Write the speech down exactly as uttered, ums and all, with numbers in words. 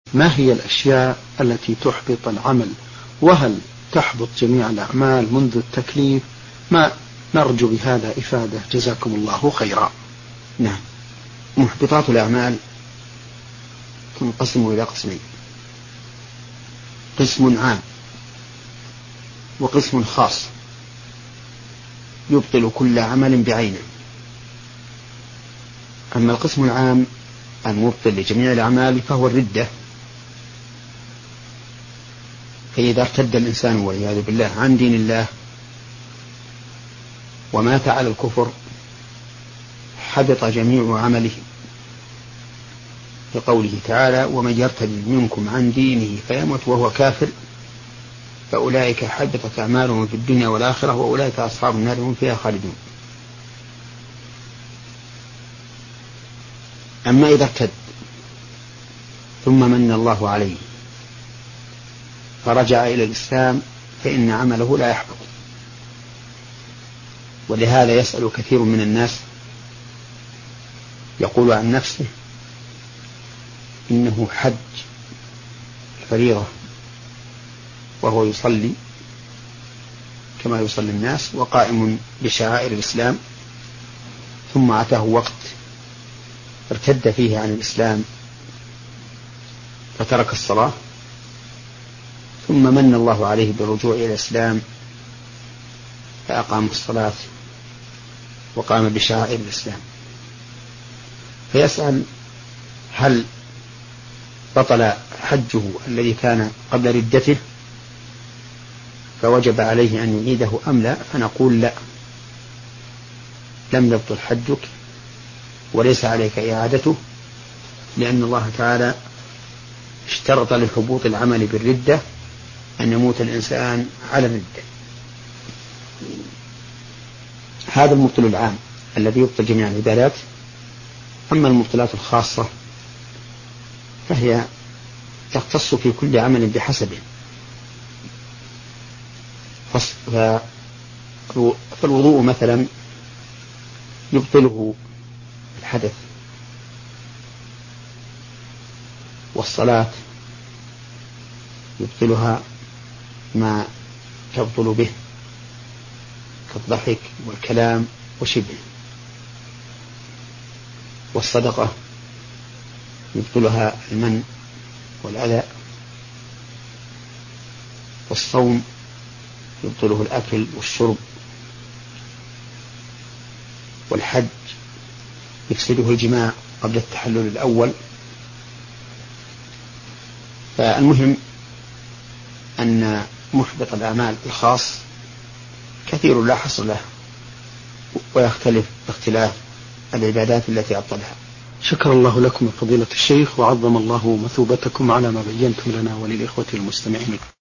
ما هي الأشياء التي تحبط العمل؟ وهل تحبط جميع الأعمال منذ التكليف؟ ما نرجو بهذا إفادة، جزاكم الله خيرا. نعم، محبطات الأعمال تنقسم إلى قسمين: قسم عام وقسم خاص يبطل كل عمل بعينه. أما القسم العام المبطل لجميع الأعمال فهو الردة، فإذا ارتد الإنسان والعياذ بالله عن دين الله ومات على الكفر حبط جميع عمله، لقوله تعالى: ومن يرتد منكم عن دينه فيمت وهو كافر فأولئك حبطت أعمالهم في الدنيا والآخرة وأولئك أصحاب النار هم فيها خالدون. أما إذا ارتد ثم من الله عليه فرجع إلى الإسلام فإن عمله لا يحبط. ولهذا يسأل كثير من الناس يقول عن نفسه إنه حج الفريضة وهو يصلي كما يصلي الناس وقائم بشعائر الإسلام، ثم أتاه وقت ارتد فيه عن الإسلام فترك الصلاة، ثم من الله عليه بالرجوع إلى الإسلام فأقام الصلاة وقام بشعائر الإسلام. فيسأل: هل بطل حجه الذي كان قبل ردته فوجب عليه أن يعيده أم لا؟ فنقول: لا، لم يبطل حجك وليس عليك إعادته، لأن الله تعالى اشترط لحبوط العمل بالردة أن يموت الإنسان على الردة. هذا المبطل العام الذي يبطل جميع العبادات. أما المبطلات الخاصة فهي تختص في كل عمل بحسبه. فالوضوء مثلا يبطله الحدث، والصلاة يبطلها ما تبطل به كالضحك والكلام وشبه، والصدقة يبطلها المن والأذى، والصوم يبطله الأكل والشرب، والحج يفسده الجماع قبل التحلل الأول. فالمهم أن محبط الأعمال الخاص كثير لا حصر له، ويختلف باختلاف العبادات التي أبطلها. شكر الله لكم فضيلة الشيخ، وعظم الله مثوبتكم على ما بينتم لنا وللإخوة المستمعين.